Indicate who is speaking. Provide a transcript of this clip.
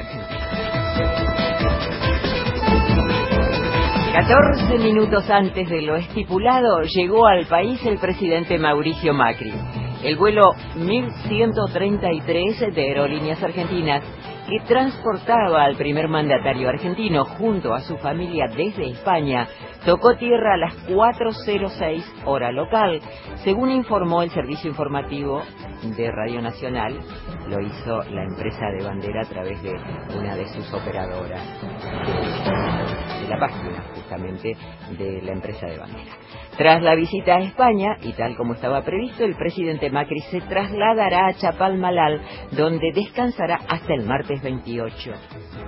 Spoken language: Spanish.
Speaker 1: Argentina. 14 minutos antes de lo estipulado, llegó al país el presidente Mauricio Macri. El vuelo 1133 de Aerolíneas Argentinas, que transportaba al primer mandatario argentino junto a su familia desde España, tocó tierra a las 4:06 hora local, según informó el servicio informativo de Radio Nacional. Lo hizo la empresa de bandera a través de una de sus operadoras, de la página justamente de la empresa de bandera. Tras la visita a España, y tal como estaba previsto, el presidente Macri se trasladará a Chapalmalal, donde descansará hasta el martes 28.